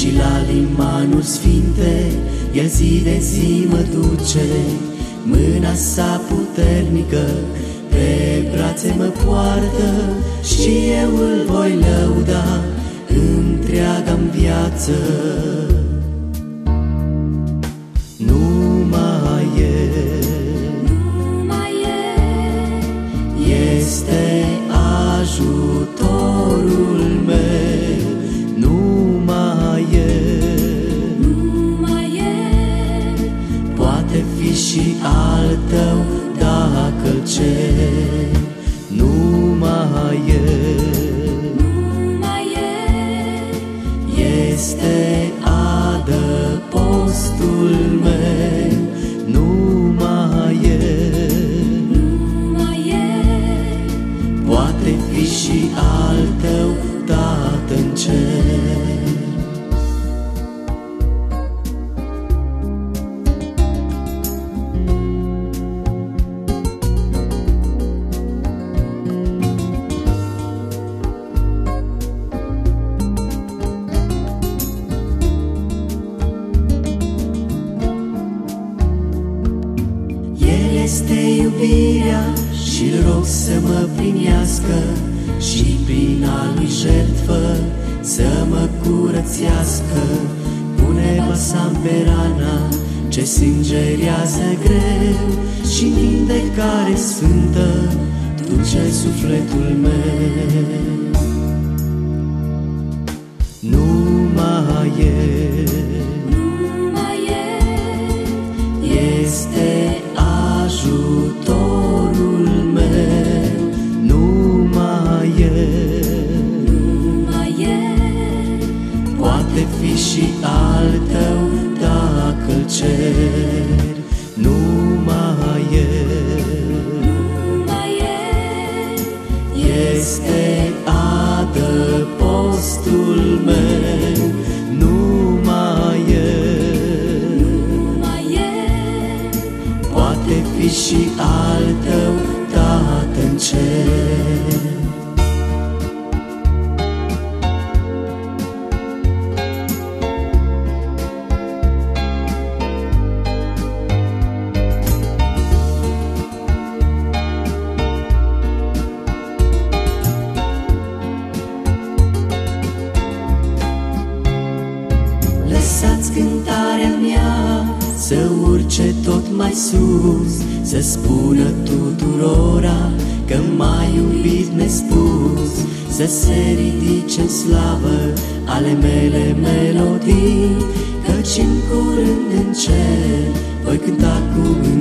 și la limanuri sfinte el zi de zi mă duce. Mâna sa puternică pe brațe mă poartă și eu îl voi lăuda întreaga-mi viață. Numai El este ajutorul meu, numai El poate fi și al tău dacă-l ceri. Numai El este adăpostul meu, numai El poate fi și al tău Tată în cer. Este iubirea și-l rog să mă primească și prin a lui jertfă să mă curățească. Pune balsam pe rana ce sângerează greu și vindecare sfântă duce sufletul meu. Numai El este ajutorul meu, numai El poate fi și al tău dacă-l ceri. Numai El este adăpostul meu, numai El poate fi și al tău Tată în cer. Lăsați cântarea mea să urce tot mai sus, să spună tuturora că m-ai iubit nespus, să se ridice în slavă ale mele melodii, căci în curând în cer voi cânta cu